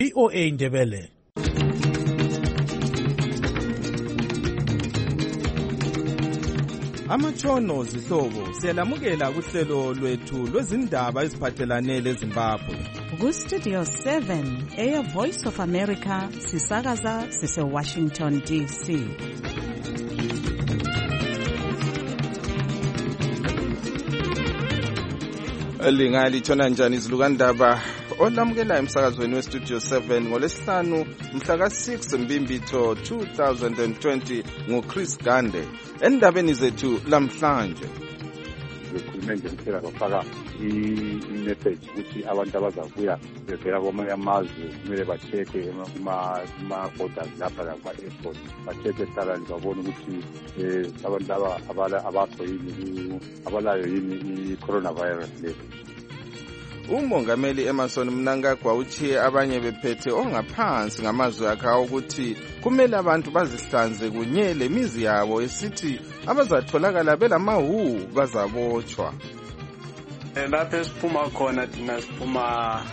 VOA Ndebele. Amatshono zihlobo siyalamukela kuhlelo lwethu lwezindaba eziphathelane leZimbabwe. Ku-Studio 7 Air Voice of America sisakaza sise-Washington DC. Lingalitshona njani izilukandaba olamukela emsakazweni we-Studio 7 ngolesihlanu mhla ka-6 Mbimbitho 2020 nguChris Gande. Endabeni zethu lamhlanje bekhulume nje kuphela bafaka i-message ukuthi abantu abazabuya bevela kwamanye amazwe kumele ba-check-e kuma-borders lapha lakuma-airport, ba-check-e salani babone ukuthi abantu laba abakho yini abalayo yini i-coronavirus le. uMongameli Emmerson Mnangagwa uthiye abanye bephethe ongaphansi ngamazwi akhe ukuthi kumele abantu bazihlanze kunye lemizi yabo esithi abazatholakala belamahu bazabotshwa. Lapho esiphuma khona thina siphuma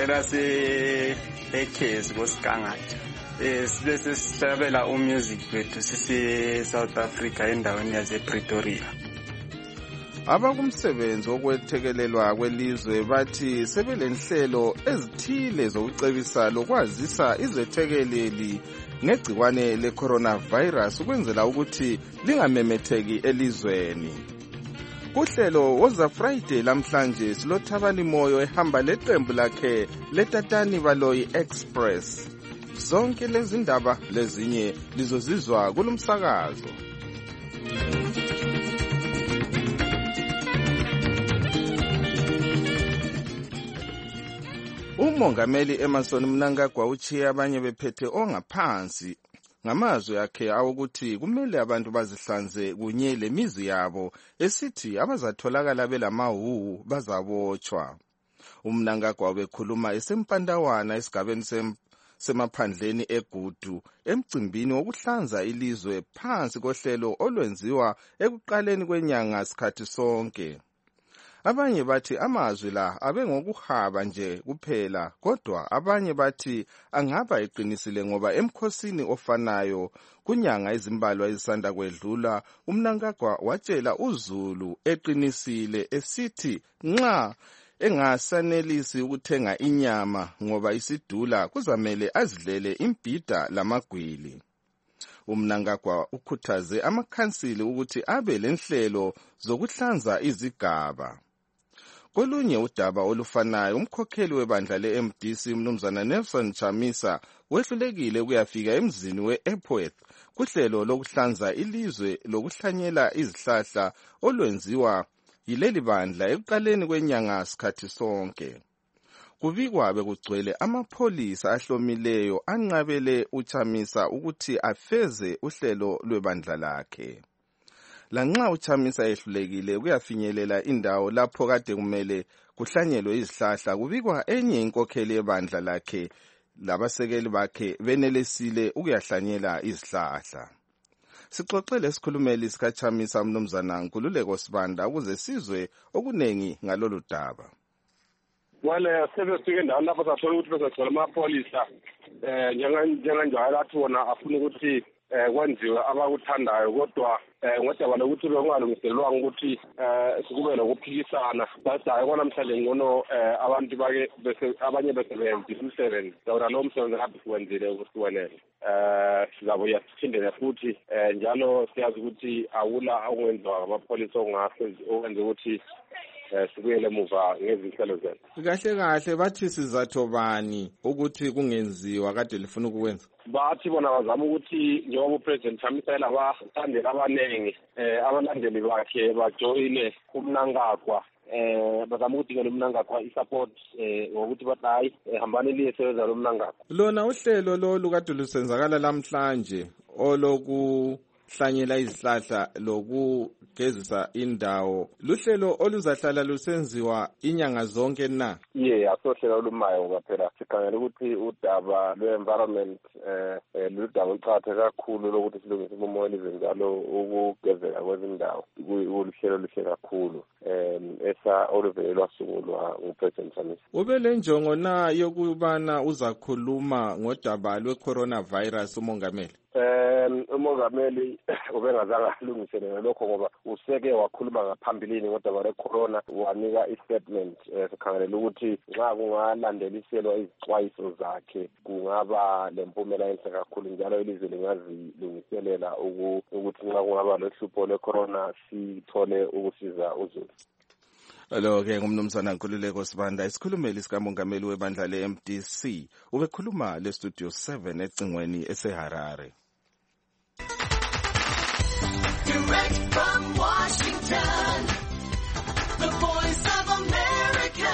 ekhezi koSigangatha. Sibe sesihlabela umusic wethu sisi South Africa endaweni yasePretoria. Abakumsebenzi okwethekelelwa kwelizwe bathi sebelenhlelo ezithile zokucebisa lokwazisa izethekeleli ngegciwane le-coronavirus ukwenzela ukuthi lingamemetheki elizweni. Kuhlelo woza Friday lamhlanje silothabani moyo ehamba leqembu lakhe letatani baloyi Express. Zonke lezi ndaba lezinye lizozizwa kulumsakazo. uMongameli Emmerson Mnangagwa uthiye abanye bephethe ongaphansi ngamazwi akhe ukuthi kumele abantu bazihlanze kunye lemizi yabo esithi abazatholakala belamahu bazabotshwa. uMnangagwa bekhuluma esempandawana esigabeni semaphandleni eGudu emcimbini wokuhlanza ilizwe phansi kohlelo olwenziwa ekuqaleni kwenyanga sikhathi sonke. Abanye bathi amazwi la abengokuhaba nje kuphela, kodwa abanye bathi angaba eqinisile ngoba emkhosini ofanayo kunyanga izimbalwa ezisanda kwedlula uMnangagwa watshela uZulu eqinisile esithi nxa engasanelisi ukuthenga inyama ngoba isidula kuzamele azidlele imbhida lamagwili. uMnangagwa ukhuthaze amakhansili ukuthi abe lenhlelo zokuhlanza izigaba. Kolunye udaba olufanayo umkhokheli webandla le-MDC Mnumzana Nelson Chamisa wehlulekile ukuyafika emzini we-Epworth kuhlelo lokuhlanza ilizwe lokuhlanyela izihlahla olwenziwa yileli bandla ekuqaleni kwenyanga sikhathi sonke. Kubikwa bekugcwele amapholisa ahlomileyo anqabele uChamisa ukuthi afeze uhlelo lwebandla lakhe. Lanxa uChamisa ehlulekile ukuyafinyelela indawo lapho kade kumele kuhlanyelwe izihlahla, kubikwa enye inkokheli yebandla lakhe labasekeli bakhe benelesile ukuyahlanyela izihlahla. Sixoxele isikhulumeli sikaChamisa Mnumzana Nkululeko Sibanda ukuze sizwe okunengi ngalolu daba. Wale sebefike endaweni lapho sathola ukuthi bezagcwala amapholisa njenganjalo athi wona afuna ukuthi kwenziwe abakuthandayo, kodwa ngodaba lokuthi bekungalungiselwanga ukuthi kube lokuphikisana badayi kwanamhlanje ngcono abantu bake abanye besebenzisa umsebenzi dawula lo msebenzi ngabe siwenzile ukusiwenele. Sizabuya siphindele futhi njalo siyazi ukuthi awula okungenziwa ngabapholisa okwenza ukuthi sibuyele emuva ngezinhlelo zethu. Kahle bathi sizatho bani ukuthi kungenziwa kade lifuna ukwenza? Bathi bona bazama ukuthi njengoba uPresident Chamisa abathandeli abaningi abalandeli bakhe bajoyine uMnangagwa, bazama ukuthi ngelo uMnangagwa isupport ngokuthi bathi hambani liyesebenza lo Mnangagwa. Lona uhlelo lo kade lusenzakala lamhlanje olokuhlanyela izihlahla lokugezisa indawo luhlelo oluzahlala lusenziwa inyanga zonke na? Asohlelo olumayo ngoba phela sikhangela ukuthi udaba lwe-environment ludaba oluqakatheke kakhulu lokuthi silungise umoya elizweni njalo ukugezeka kwezindawo kuluhlelo oluhle kakhulu oluvele lwasungulwa nguPresident Samisa. Ube le njongo na yokubana uzakhuluma ngodaba lwe-coronavirus umongameli? Umongameli ubengazange alungiselele lokho ngoba useke wakhuluma ngaphambilini ngodaba lwe-corona wanika i-statement. Sikhangelela ukuthi nxa kungalandeliselwa izixwayiso zakhe kungaba lempumela enhle kakhulu njalo ilizwe lingazilungiselela ukuthi nxa kungaba lohlupho lwe-corona sithole ukusiza uzulu. Lo-ke ngumnumzana Nkululeko Sibanda, isikhulumeli sikamongameli webandla le-MDC, ubekhuluma le-Studio 7 ecingweni eseHarare. Direct from Washington, the Voice of America,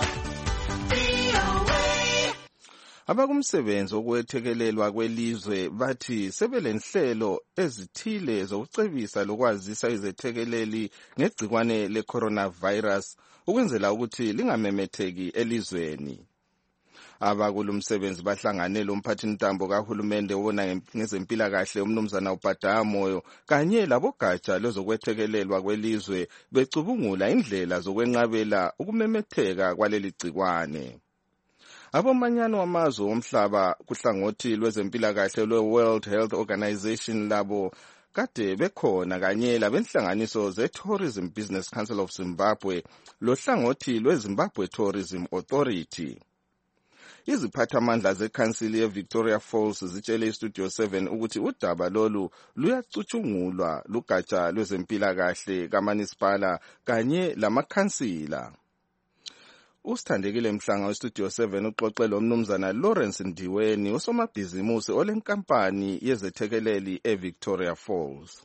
VOA. Abakumsebenzi okwethekelelwa kwelizwe bathi sebelenhlelo ezithile zokucebisa lokwazisa izethekeleli ngegcikwane le-coronavirus ukwenzela ukuthi lingamemetheki elizweni. Abakulumsebenzi bahlanganele umphathintambo kahulumende obona ngezempilakahle umnumzana uBhadaya Moyo kanye labogatsha lwezokwethekelelwa kwelizwe becubungula indlela zokwenqabela ukumemetheka kwaleli gcikwane. Abomanyano wamazwe womhlaba kuhlangothi lwezempilakahle lwe-World Health Organization labo kade bekhona kanye labenhlanganiso ze-Tourism Business Council of Zimbabwe lohlangothi lwe-Zimbabwe Tourism Authority. Iziphathamandla zekhansili ye-Victoria Falls zitshele iStudio 7 ukuthi udaba lolu luyacutshungulwa lugatsha lwezempilakahle kaManisipala kanye lamakhansila. Usithandekile Mhlanga weStudio 7 uxoxe lomnumzana Lawrence Ndiweni usomabhizimusi olenkampani yezethekeleli eVictoria Falls.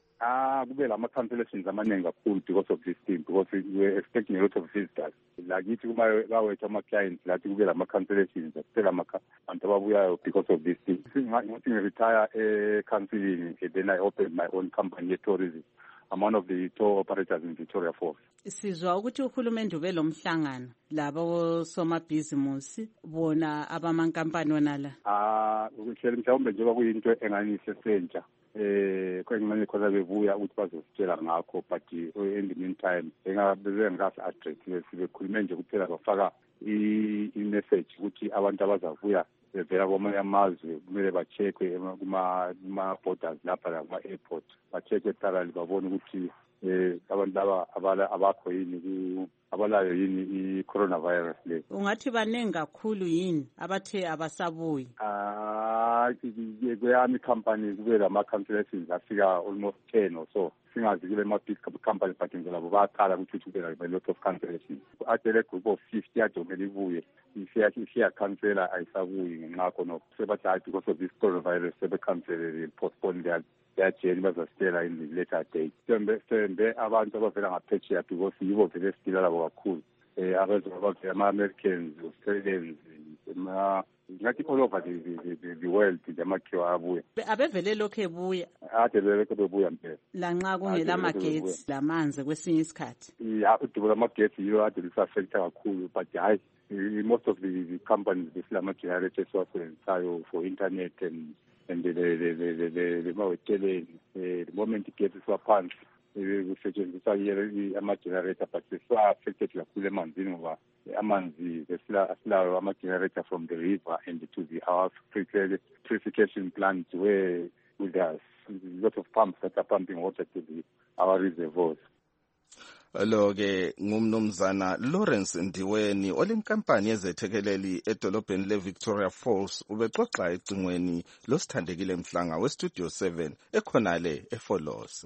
Kube lama-cancellations amaningi kakhulu because of this thing, because we're expecting a lot of visitors. Lakithi bawethu ama-clients lathi kube lama-cancellations kuphela abantu ababuyayo because of this thing. Ngathi ngiretire e-counseling, then I opened my own company ye-tourism. I'm one of the tour operators in Victoria Falls. Sizwa ukuthi uhulumende ube lomhlangano labo somabhizimusi bona abamankampani wonala. Ukuhleli mhlawumbe njengoba kuyinto engani sesentsha. Kwengimane khona bebuya ukuthi bazositshela ngakho, but in the meantime bengasi address sibekhulume nje kuphela bafaka i-message ukuthi abantu abazavuya bevela kwamanye amazwe kumele bacheckwe kuma-borders lapha kuma-airport, bacheckwe thoroughly babone ukuthi abantu laba abakho yini abalayo yini i-coronavirus le. Ungathi baningi kakhulu yini abathe abasabuyi? Kweyami i-company kube lama-cancellations afika almost 10 or so. Singazi kule ma-big company but nje labo bayaqala ukuthi kube a lot of cancellations. Adele group of 50 adomele ibuye isiya-cancela ayisabuyi ngakho no sebathi hayi because of this coronavirus sebe-cancele postpone their journey bazasitela in the later date. Sembe abantu abavela ngaphetsheya because yibo vele sidila labo kakhulu. Abavela ama-Americans, Australians, ngathi all over the world amakhiwa abuya. Abevele lokhu ebuya? Ade lokhu bebuya mpela. Lanxa kungela magetsi lamanzi kwesinye isikhathi. Udubo lamagetsi yiyo ade lisafecta kakhulu, but hayi most of the companies besilama-generators siwasebenzisayo for internet and the maweteleni. The moment igetsi siwaphansi kusetshenziswa ama-generator, but siwa-affected kakhulu emanzini ngoba amanzi asilayo ama-generator from the river and to our purification plants where with a lot of pumps that are pumping water to our reservoirs. Lo-ke ngumnumzana Lawrence Ndiweni olenkampani yezethekeleli edolobheni le-Victoria Falls ubexoxa ecingweni losithandekile Mhlanga weStudio 7 ekhonale eFolos.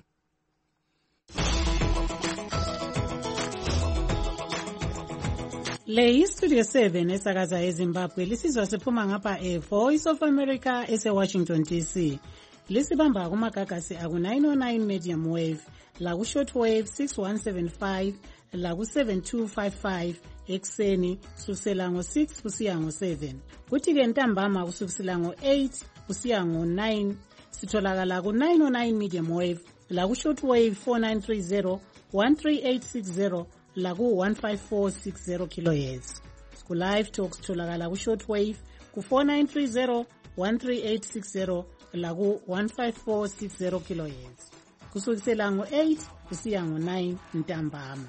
Le iStudio 7 esakaza eZimbabwe lisizwa siphuma ngapha eVoice of America eseWashington DC. Lisibamba kumagagasi aku-909 medium wave, laku-shortwave 6175, laku-7255 ekseni kusukela ngo-6 kusiya ngo-7. Kuthi-ke ntambama kusukela ngo-8 kusiya ngo-9 sitholakala ku-909 medium wave, laku-shortwave 4930 13860 laku-15460 kilohertz. Ku-live talk sitholakala ku-shortwave ku-4930 13860 laku-15460 kilohertz kusukisela ngo-8 kusiya ngo-9 ntambama.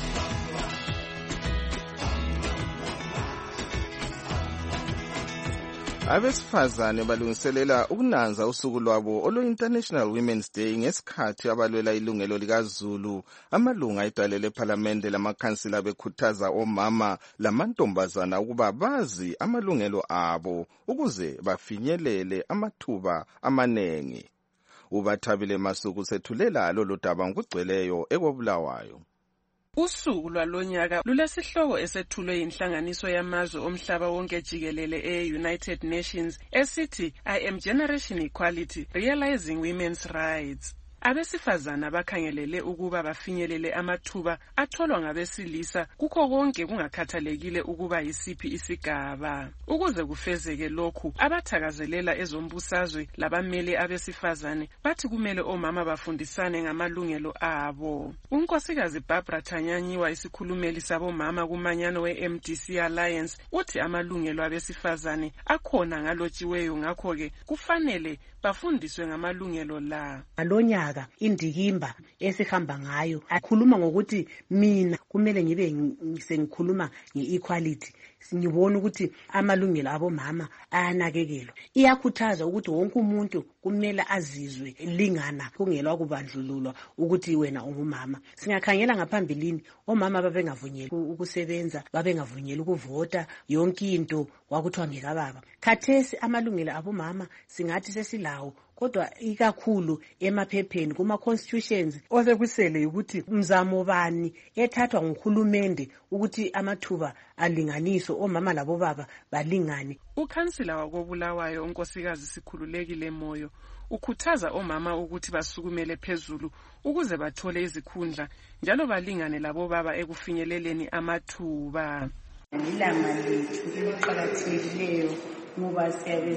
Abesifazane balungiselela ukunanza usuku lwabo olo-International Women's Day ngesikhathi abalwela ilungelo likaZulu. Amalunga edale lephalamende lamakhansila bekhuthaza omama lamantombazana ukuba bazi amalungelo abo ukuze bafinyelele amathuba amanengi. UBathabile Masuku sethulela lolu daba ngokugcweleyo eKobulawayo. Usuku lwalonyaka lulesihloko esethulwe yinhlanganiso yamazwe omhlaba wonke jikelele e-United Nations esithi I am Generation Equality, Realizing Women's Rights. Abesifazana bakhangelele ukuba bafinyelele amathuba atholwa ngabesilisa kukho konke kungakhathalekile ukuba yisiphi isigaba. Ukuze kufezeke lokhu, abathakazelela ezombusazwe labamele abesifazane bathi kumele omama bafundisane ngamalungelo abo. Unkosikazi Barbara Tanyanyiwa, isikhulumeli sabomama kumanyano we-MDC Alliance, uthi amalungelo abesifazane akhona ngalotshiweyo, ngakho-ke kufanele bafundiswe ngamalungelo la. Alonyaka indikimba esihamba ngayo akhuluma ngokuthi mina kumele ngibe sengikhuluma nge-equality. Ngibona ukuthi amalungelo abomama ayanakekelwa. Iyakhuthaza ukuthi wonke umuntu kumele azizwe lingana, kungelwa kubandlululwa ukuthi wena ungumama. Singakhangela ngaphambilini omama babengavunyelwa ukusebenza, babengavunyelwa ukuvota, yonke into wakuthiwa ngekababa. Khathesi amalungelo abomama singathi sesilawo, kodwa ikakhulu emaphepheni kuma-constitutions osekusele ukuthi umzamo bani ethathwa nguhulumende ukuthi amathuba alinganiso omama labobaba balingane. Ukhansila wakoBulawayo unkosikazi Sikhululekile Moyo ukhuthaza omama ukuthi basukumele phezulu ukuze bathole izikhundla njalo balingane labobaba ekufinyeleleni amathuba. Ilanga lethu liqhakathekileyo ngoba siyabe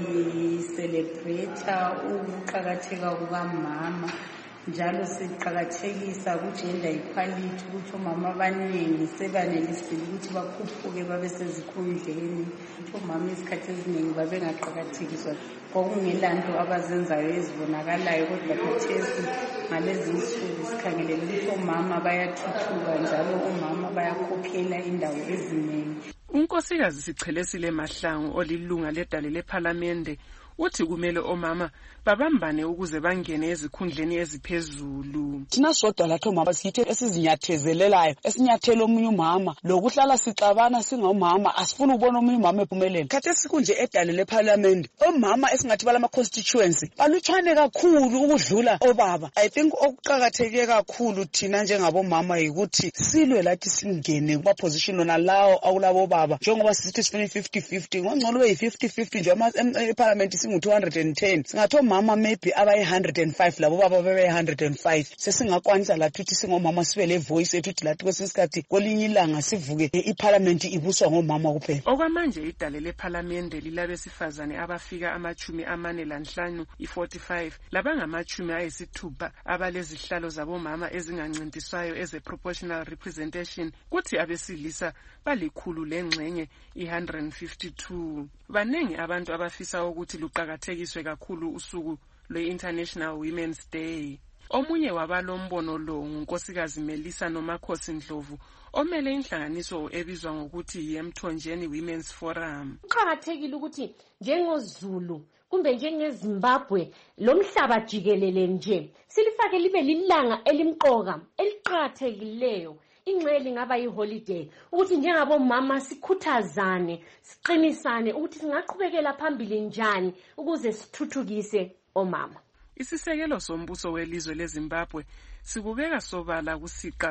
sicelebrate ukuqhakatheka kukamama, njalo siqhakathekisa ku-gender equality ukuthi omama abaningi sebanelisile ukuthi bakhuphuke babe sezikhundleni. Omama isikhathi eziningi babengaqhakathekiswa, kwakungelanto abazenzayo ezibonakalayo, kodwa khathesi ngalezi nsuku sikhangelele ukuthi omama bayathuthuka njalo omama bayakhokhela indawo eziningi. Unkosikazi Sichelesile Mahlangu olilunga ledale lephalamende uthi kumele omama babambane ukuze bangene ezikhundleni eziphezulu. Thina sodwa lathi omama sithe esizinyathezelelayo, esinyathela omunye umama, lokuhlala sixabana singomama, asifuna ukubona omunye umama ephumelela. Khathesi kunje edale lephalamende omama esingathi balama constituency balutshwane kakhulu ukudlula obaba. I think okuqhakatheke kakhulu thina njengabomama yikuthi silwe lathi singene kuma position ona lawo akulabo baba, njengoba sithi sifuna 50-50, ngongcono be 50-50 nje eparliament singu-210. Singathi omama maybe abayi-105 labo baba bebe-105. Sesingakwanisa lathi ukuthi singomama sibe le voice ethu lathi kwesinye isikhathi kolinye ilanga sivuke iparliament ibuswa ngomama kuphela. Okwamanje idale lephalamende lilabesifazane abafika 45 i-45 labangama-60 abalezihlalo zabomama ezingancintiswayo eze-proportional representation, kuthi abesilisa balikhulu lengxenye i-152. Banengi abantu abafisa ukuthi luqhakathekiswe kakhulu usuku lwe-International Women's Day. Omunye wabalombono lo ngunkosikazi Melissa Nomakhosi Ndlovu omele inhlanganiso ebizwa ngokuthi yiMthonjeni Women's Forum. Kuqhakathekile ukuthi njengoZulu kumbe njengeZimbabwe lomhlaba jikelele nje silifake libe lilanga elimqoka eliqhakathekileyo. Ingxele ngaba yiholiday ukuthi njengabomama sikhuthazane, siqinisane ukuthi singaqhubekela phambili njani ukuze sithuthukise omama. Isisekelo sombuso welizwe leZimbabwe sikubeka sobala kusiqa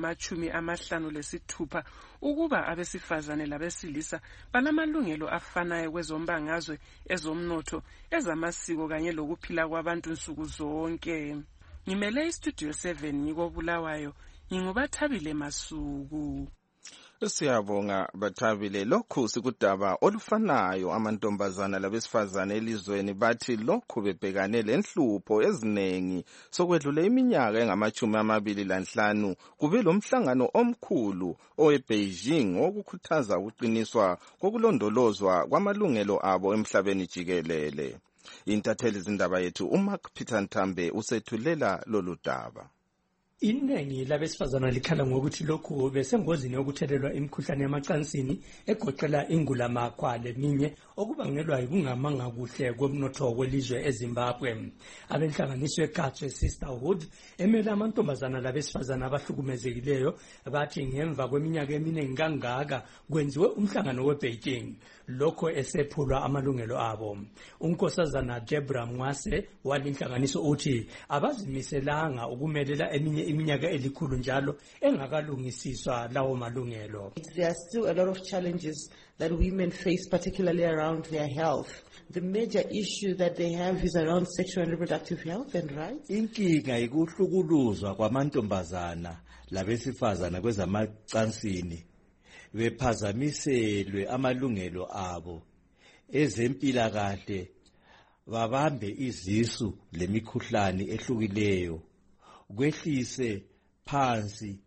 sokungama-56 ukuba abesifazane labesilisa balamalungelo afanayo kwezombangazwe, ezomnotho, ezamasiko kanye lokuphila kwabantu nsuku zonke. Ngimele iStudio 7 ngikobulawayo, nginguBathabile Masuku. Siyabonga Bathabile. Lokhu sikudaba olufanayo amantombazana labesifazane elizweni bathi lokhu bebhekane lenhlupho eziningi sokwedlula iminyaka engama-25 kube lo mhlangano omkhulu oweBeijing wokukhuthaza ukuqiniswa kokulondolozwa kwamalungelo abo emhlabeni jikelele. Intatheli zindaba yethu uMark Peter Ntambe usethulela lolu daba. Iningi labesifazana likhala ngokuthi lokhu besengozini yokuthelelwa imikhuhlane yamacansini egoqela ingulamakhwa leminye okubangelwa yikungamanga kuhle komnotho welizwe eZimbabwe. Abenhlanganiso eGatswe Sisterhood emele amantombazana labesifazana abahlukumezekileyo bathi ngemva kweminyaka eminingi kangaka kwenziwe umhlangano weBeijing lokho esephulwa amalungelo abo. Unkosazana Debra Mwase walinhlanganiso uthi abazimiselanga ukumelela eminye iminyaka elikhulu njalo engakalungisiswa lawo malungelo. There are still a lot of challenges that women face, particularly around their health. The major issue that they have is around sexual and reproductive health and rights. Inkinga ikuhlukuluzwa kwamantombazana labesifazana kwezamacansini bephazamiselwe amalungelo abo ezempilakahle, babambe izisu lemikhuhlane ehlukileyo, kwehlise phansi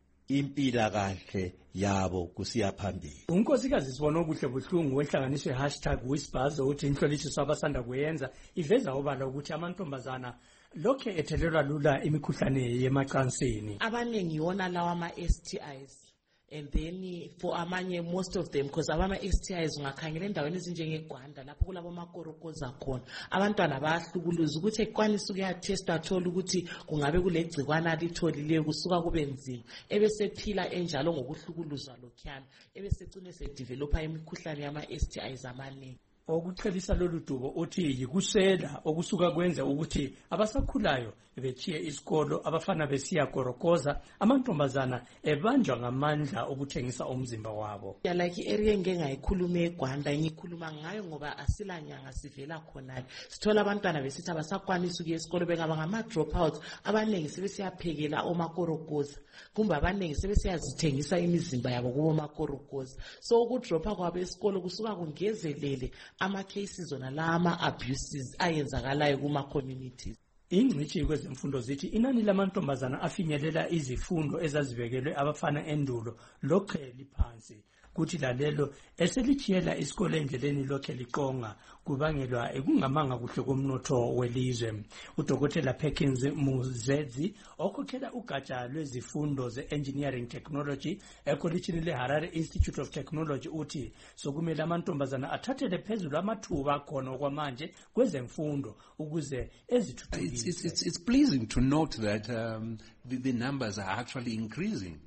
impilakahle yabo kusiya phambili. Unkosikazi Sibona Okuhle Buhlungu wenhlanganiso #Whispers uthi inhloliso abasanda kuyenza iveza obala ukuthi amantombazana lokho ethelelwa lula imikhuhlane yemacansini. Abaningi yona lawa ama-STIs. And then for amanye, most of them, because ama-STIs ungakhangela endaweni ezinjengeGwanda lapho kulabo makorokoza khona abantwana bayahlukuluza ukuthi ekwanisa ukuyatesta athola ukuthi kungabe kulegcikwana alitholileyo kusuka kube nzima ebesephila enjalo ngokuhlukuluza lokhuyana ebesecine sedevelopa imikhuhlane yama-STIs amaningi. Okuchelisa lolu dubo uthi yikusela okusuka kwenza ukuthi abasakhulayo bechiye isikolo abafana besiya korokoza amantombazana ebanjwa ngamandla okuthengisa umzimba wabo. Like area engengayikhuluma eGwanda ngikhuluma ngayo ngoba asilanyanga sivela khona. Sithola abantwana besithi abasakwanisa ukuya esikolo bengaba ngama dropouts abaningi sebesiyaphekela omakorokoza kumbe abaningi sebesiyazithengisa imizimba yabo kubo makorokoza. So ukudropa kwabo esikolo kusuka kungezelele ama cases ona la ama abuses ayenzakalayo kuma communities. Ingcitshi kwezemfundo zithi inani lamantombazana afinyelela izifundo ezazibekelwe abafana endulo lokhe liphansi. Kuthi lalelo eselichiyela isikole endleleni lokhe liqonga kubangelwa ekungamanga kuhle komnotho welizwe. Udokotela Perkins Muzedzi okhokhela ugatsha lwezifundo ze-engineering technology ekolitshini leHarare Institute of Technology uthi sokumele amantombazana athathele phezulu amathuba akhona okwamanje kwezemfundo ukuze ezithuthukise. It's pleasing to note that the numbers are actually increasing.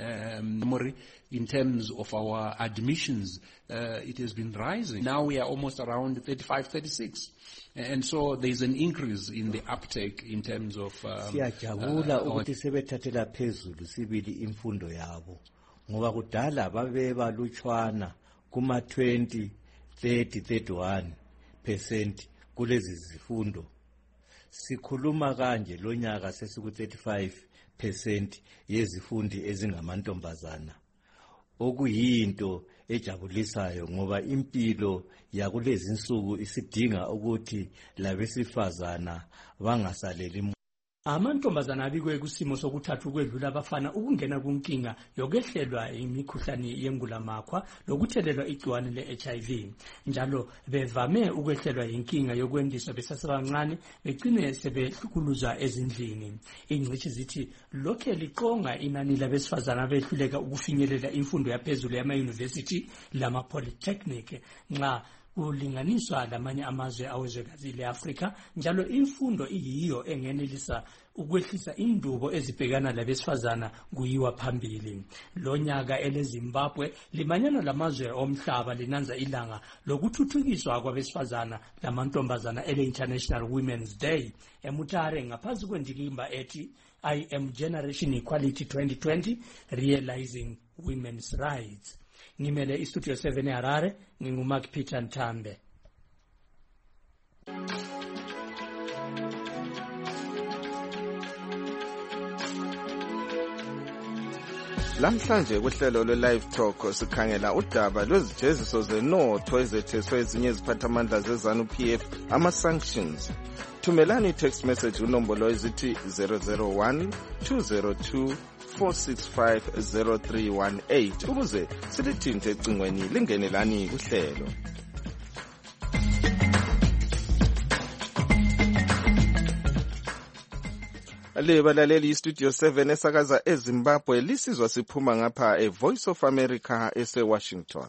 In terms of our admissions, it has been rising. Now we are almost around 35, 36. And so there's an increase in the uptake in terms of... Siyajabula ukuthi sebethathela phezulu sibili imfundo yabo. Ngoba kudala babeba lutshwana kuma 20, 30, 31% kulezi zifundo. Sikhuluma kanje lonyaka sesiku 35% yezifundi ezingamantombazana. Okuyinto ejabulisayo ngoba impilo yakulezi insuku isidinga ukuthi labesifazana bangasaleli. Amantombazana abikwe kusimo sokuthatha ukwedlula abafana ukungena kunkinga yokwehlelwa imikhuhlane yengulamakhwa lokuthelelwa igciwane le-HIV. Njalo bevame ukwehlelwa inkinga yokwendiswa besasebancane begcine sebehlukuluzwa ezindlini. Ingcitshi zithi lokhe liqonga inani labesifazana behluleka ukufinyelela imfundo yaphezulu yama-university lama-polytechnic nxa kulinganiswa lamanye amazwe awezwekazi le-Afrika. Njalo imfundo iyiyo engenelisa ukwehlisa indubo ezibhekana labesifazana kuyiwa phambili. Lonyaka eleZimbabwe limanyana lamazwe omhlaba linanza ilanga lokuthuthukiswa kwabesifazana lamantombazana ele-International Women's Day eMutare ngaphansi kwendikimba ethi I am Generation Equality 2020 Realizing Women's Rights. Ngimele istudio 7 eHarare nginguMark Peter Ntambe. Lamhlanje kuhlelo lwe-Live Talk sikhangela udaba lwezijeziso zenotho ezetheswe ezinye iziphathamandla zeZANU-PF ama-sanctions. Thumelani i-text message unombolo ezithi 001-202-465-0318 ukuze silithinte ecingweni lingenelani kuhlelo. Le balaleli iStudio 7 esakaza eZimbabwe lisizwa siphuma ngapha eVoice of America ese-Washington.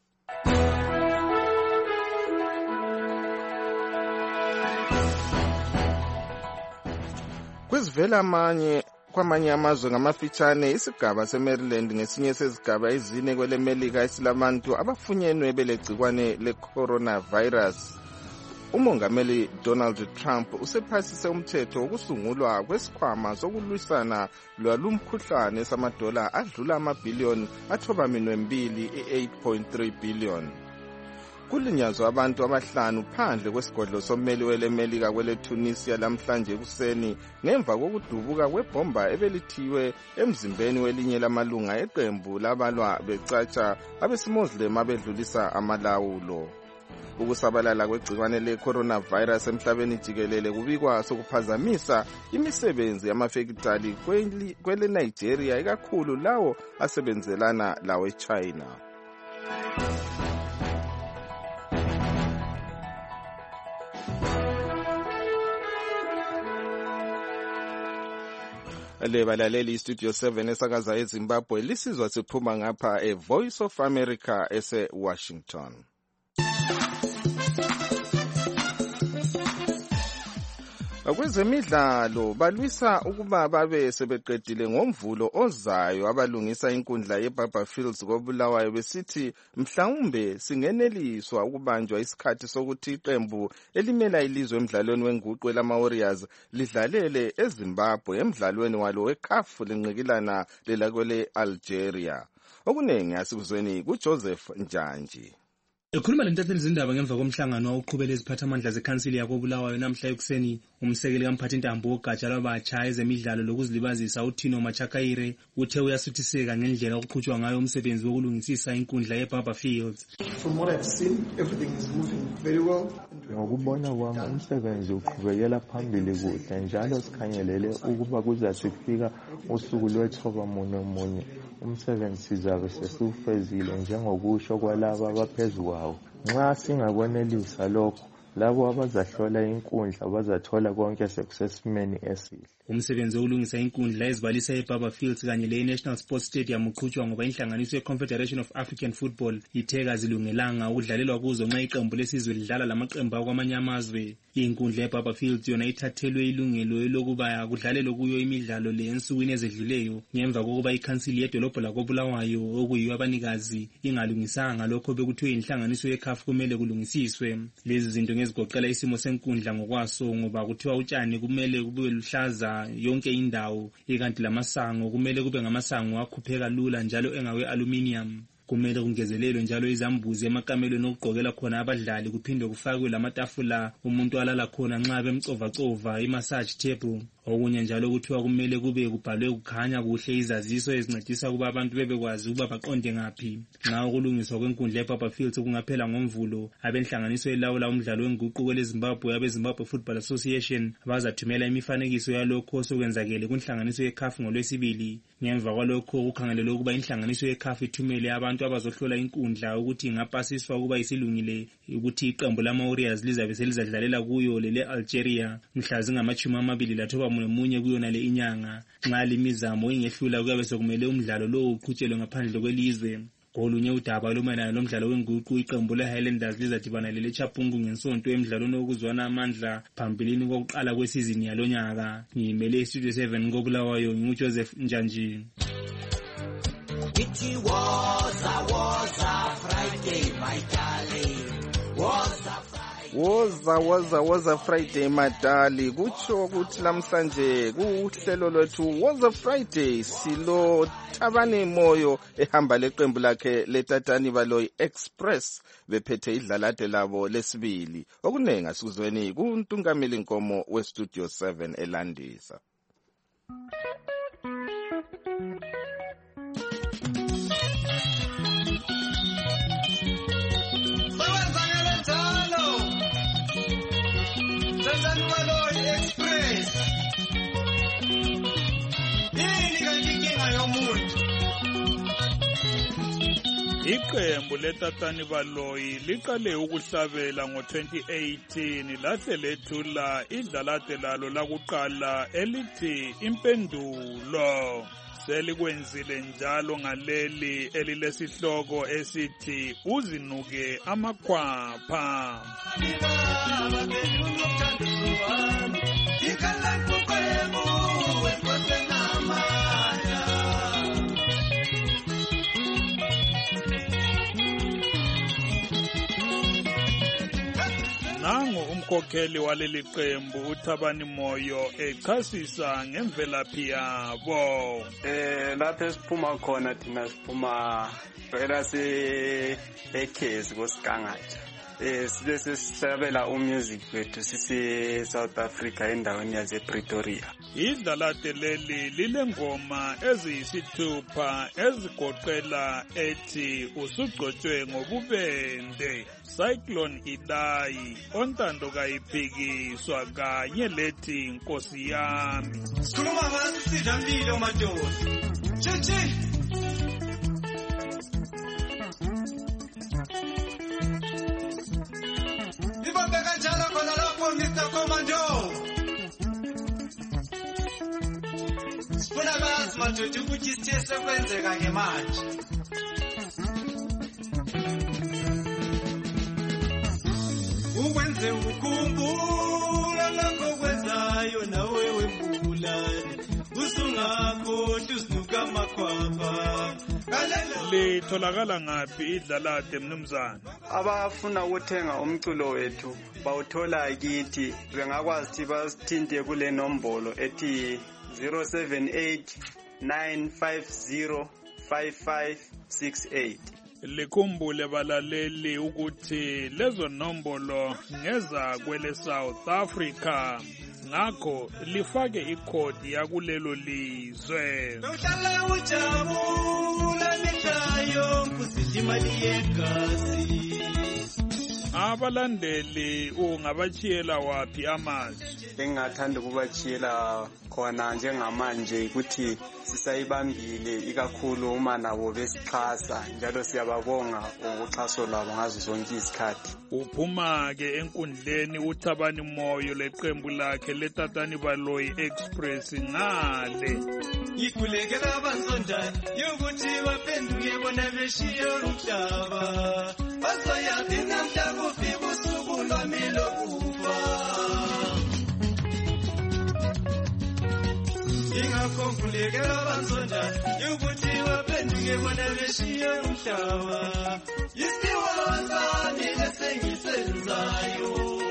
Kwezivela kwamanye amazwe ngamafitshane isigaba seMaryland ngesinye sezigaba ezine kwelemelika esilabantu abafunyenwe belegcikwane le-coronavirus. Umongameli Donald Trump usephasise umthetho wokusungulwa kwesikhwama sokulwisana lwalumkhuhlane esamadola adlula amabhiliyoni athobaminwembili i-8.3 billion. Kulinyazwa abantu abahlanu phandle kwesigodlo sommeli welemelika kweleTunisia lamhlanje ekuseni ngemva kokudubuka kwebhomba ebelithiwe emzimbeni welinye lamalunga eqembu labalwa becatsha abesimozilem abedlulisa amalawulo. Ukusabalala kwegcikwane le-coronavirus emhlabeni jikelele kubikwa sokuphazamisa imisebenzi yamafekitali kwele Nigeria ikakhulu lawo asebenzelana lawe China. Le balaleli iStudio 7 esakaza eZimbabwe lisizwa siphuma ngapha eVoice of America ese-Washington. Kwezemidlalo balwisa ukuba babe sebeqedile ngomvulo ozayo abalungisa inkundla yeBarberfields koBulawayo besithi mhlawumbe singeneliswa ukubanjwa isikhathi sokuthi iqembu elimela ilizwe emidlalweni wenguqu elama-Warriors lidlalele eZimbabwe emidlalweni walo weCAF linqikilana lelakwele Algeria. Okuningi asikuzweni kuJoseph Njanji. Ekhuluma lentatheli zindaba ngemva komhlangano awuqhubela iziphathamandla zekhansili yakoBulawayo namhla ekuseni, umsekeli kamphathintambo wogatsha lwabatsha ezemidlalo lokuzilibazisa uThino Machakaire uthe uyasuthiseka ngendlela okuqhutshwa ngayo umsebenzi wokulungisisa inkundla yeBarberfields. From what I've seen, everything is moving very well. Ngokubona kwami umsebenzi uqhubekela phambili kuhle njalo sikhangelele ukuba kuzafika usuku lwethoba munye umsebenzi sizabe sesiwufezile njengokusho kwalabo abaphezulu kwawo. Nxa singakwenelisa lokho labo abazahlola inkundla bazathola konke sekusesimeni esihle. Umsebenzi wokulungisa inkundla ezibalisa eBarberfields kanye le-National Sports Stadium uqhutshwa ngoba inhlanganiso ye-Confederation of African Football ithe kazilungelanga ukudlalelwa kuzo nxa iqembu lesizwe lidlala lamaqembu akwamanye amazwe. Inkundla yeBarberfields yona ithathelwe ilungelo lokuba kudlalelwe kuyo imidlalo le ensukwini ezedluleyo ngemva kokuba ikhansili yedolobho lakoBulawayo okuyiyo abanikazi ingalungisanga lokho bekuthiwe inhlanganiso yeCAF kumele kulungisiswe. Lezi zinto ngezigoqela isimo senkundla ngokwaso ngoba kuthiwa utshani kumele kube luhlaza yonke indawo ikanti lamasango kumele kube ngamasango akhupheka lula njalo engawe aluminium. Kumele kungezelelwe njalo izambuzi emakamelweni okugqokela khona abadlali kuphinde kufakwe lamatafula umuntu alala khona nxa bemcova i-massage table. Okunye njalo kuthiwa kumele kube kubhalwe kukhanya kuhle izaziso ezincedisa ukuba abantu bebekwazi ukuba baqonde ngaphi. Nxa ukulungiswa kwenkundla yeBarberfields kungaphela ngomvulo, abenhlanganiso elawula umdlalo wenguqu kweleZimbabwe abeZimbabwe Football Association bazathumela imifanekiso yalokho osokwenzakele kunhlanganiso yeCAF ngolwesibili. Ngemva kwalokho kukhangelelwe ukuba inhlanganiso yeCAF ithumele abantu abazohlola inkundla ukuthi ingapasiswa ukuba isilungile ukuthi iqembu lama-Warriors lizabe selizadlalela kuyo lele-Algeria mhla zingama-29 kuyona le inyanga. Nxa limizamo ingehlula kuyabe sokumele umdlalo lowo uqhutshelwe ngaphandle kwelizwe. Kolunye udaba olumayelana lomdlalo wenguqu iqembu le-Highlanders lizadibana lele-Chapungu ngensonto emidlalweni wokuzwana amandla phambilini kokuqala kwesizini yalonyaka. Ngimele iStudio 7 koBulawayo nginguJoseph Njanji. It was a Friday, my darling. Was a Friday madali kutsho ukuthi lamhlanje kuhlelo lwethu was a Friday silo Thabane Moyo ehamba leqembu lakhe letatani baloyi Express bephethe idlalade labo lesibili okunengi asikuzweni kuNtungameli Nkomo weStudio 7 elandisa. Tatani Baloyi Express. Yini kankinga yomuntu? Iqembu leTatani Baloyi liqale ukuhlabela ngo-2018 lahle lethula idlalade lalo lakuqala elithi Impendulo. Selikwenzile njalo ngaleli elilesihloko esithi Uzinuke Amakhwapha. Nango umkhokheli waleli qembu uThabani Moyo echasisa ngemvelaphi yabo. Lapha esiphuma khona thina siphuma ekhezi koSikangatsha. Sibe sesihlabela umusic wethu sisi South Africa endaweni yase Pretoria. Idlalade leli lilengoma eziyisithupha ezigoqela ethi Usugcotshwe ngobubende, Cyclone Idai, Ontando kayiphikiswa kanye lethi Nkosi yami. Sikhuluma ngathi sidlambile madoda. Chichi. Kanjalo khona lapho Mr. Commando. Sifuna bazi madoda ukuthi isithe sekwenzeka ngemanje. Ukwenze ukukhumbula lokho kwenzayo nawe wembulane. Usungakhohlwa usinuka amakhwapha. Litholakala ngaphi idlalade mnumzana? Abafuna ukuthenga umculo wethu bawuthola kithi, bengakwazi ukuthi basithinte kule nombolo ethi 078-950-5568. Likhumbule balaleli ukuthi lezo nombolo ngeza kwele South Africa, ngakho lifake ikhodi yakulelo lizwe. Uhlala ujabula nehlayo kusijimali yegazi. Abalandeli ungabachiyela wapi amazwi? Engathanda ukubachiyela khona njengamanje ukuthi sisayibambile ikakhulu uma nabo besixhasa, njalo siyababonga ukuxhaso lwabo ngazo zonke izikhathi. Uphuma ke enkundleni uThabani Moyo leqembu lakhe leTatani Baloyi Express ngale. Ikhulekela abansondana yokuthi baphenduke bona beshiya umhlaba. Bazoyazi namhla kufika usuku lwami lokufa. Ingakhokhulekela abansondana yokuthi baphenduke bona beshiya umhlaba. Isiwazane lesengisenzayo.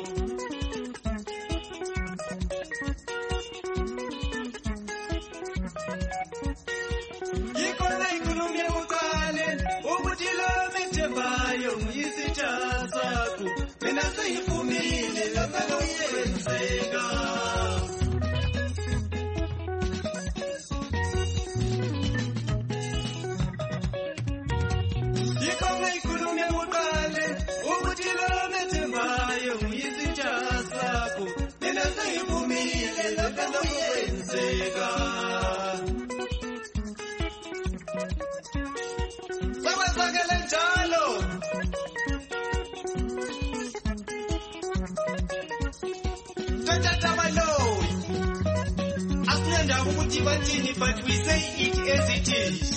Ikona ikhulumi yokuqala ukuthi lo methembayo ngiyisitha sakho. Mina seyifumile lapha kuyenzeka. Ikona ikhulumi yokuqala ukuthi lo methembayo ngiyisitha sakho. Mina seyifumile lapha kuyenzeka. Sakwenzakele njalo. Tatani Baloyi. Asinandaba ukuthi bathini, but we say it as it is.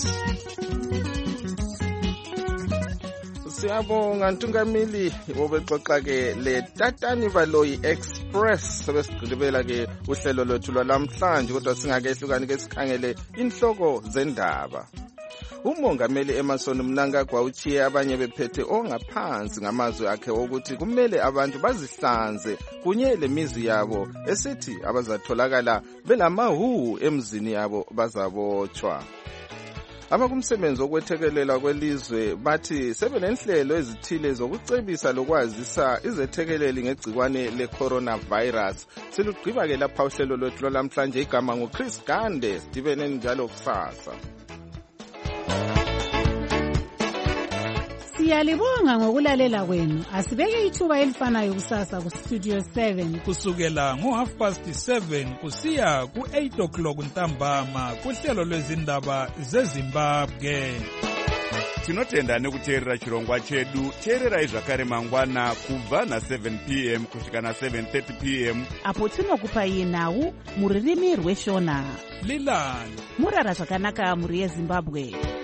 Siyabonga Ntungamili obexoxa ke le Tatani Baloyi Express. Sebesigqibela ke uhlelo lwethu lwalamhlanje, kodwa singakehlukani ke sikhangele inhloko zendaba. Umongameli Emmerson Mnangagwa uchiye abanye bephethe ongaphansi ngamazwi akhe ukuthi kumele abantu bazihlanze kunye lemizi yabo, esithi abazatholakala belamahu emzini yabo bazabotshwa. Abakumsebenzi okwethekelela kwelizwe bathi sebenenhlelo ezithile zokucebisa lokwazisa izethekeleli ngegcikwane le-coronavirus. Silugqiba ke lapha uhlelo lwethu lwalamhlanje. Igama nguChris Gande, Steven njalo kusasa. Siyalibonga ngokulalela kwenu. Asibeke ithuba elifanayo kusasa ku Studio 7 kusukela ngo7:30 kusiya ku8 o'clock ntambama kuhlelo lwezindaba zeZimbabwe. Tinotenda nekuteerera chirongwa chedu. Teererai zvakare mangwana kubva na7 p.m. kusvika na7:30 p.m. apo tinokupai nhau muririmi rweshona. Lilani murara zvakanaka muri yeZimbabwe.